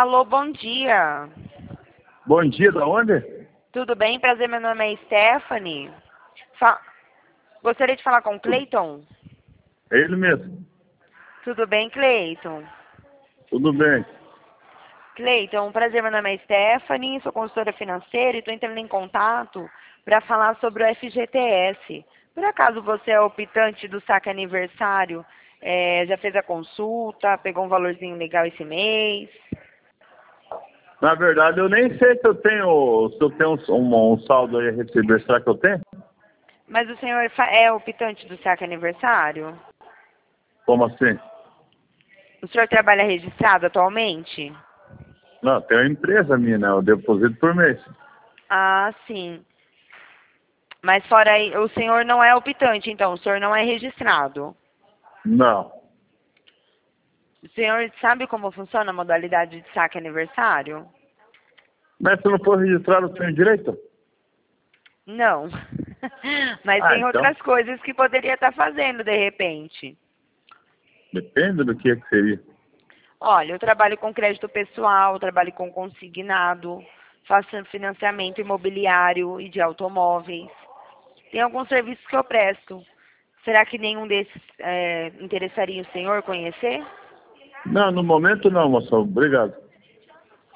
Alô, bom dia. Bom dia, da onde? Tudo bem? Prazer, meu nome é Stephanie. Gostaria de falar com o Cleiton? É ele mesmo. Tudo bem, Cleiton? Tudo bem. Cleiton, prazer, meu nome é Stephanie, sou consultora financeira e estou entrando em contato para falar sobre o FGTS. Por acaso você é optante do saque aniversário? Já fez a consulta, pegou um valorzinho legal esse mês? Na verdade, eu nem sei se eu tenho um saldo aí a receber. Será que eu tenho? Mas o senhor é optante do saque aniversário? Como assim? O senhor trabalha registrado atualmente? Não, tem uma empresa minha, né? Eu deposito por mês. Ah, sim. Mas fora aí, o senhor não é optante, então, o senhor não é registrado. Não. O senhor sabe como funciona a modalidade de saque aniversário? Mas se não for registrado, eu tenho direito? Não. Mas Ah, tem então. outras coisas que poderia estar fazendo de repente. Depende do que seria. Olha, eu trabalho com crédito pessoal, trabalho com consignado, faço financiamento imobiliário e de automóveis. Tem alguns serviços que eu presto. Será que nenhum desses interessaria o senhor conhecer? Não, no momento não, moção. Obrigado.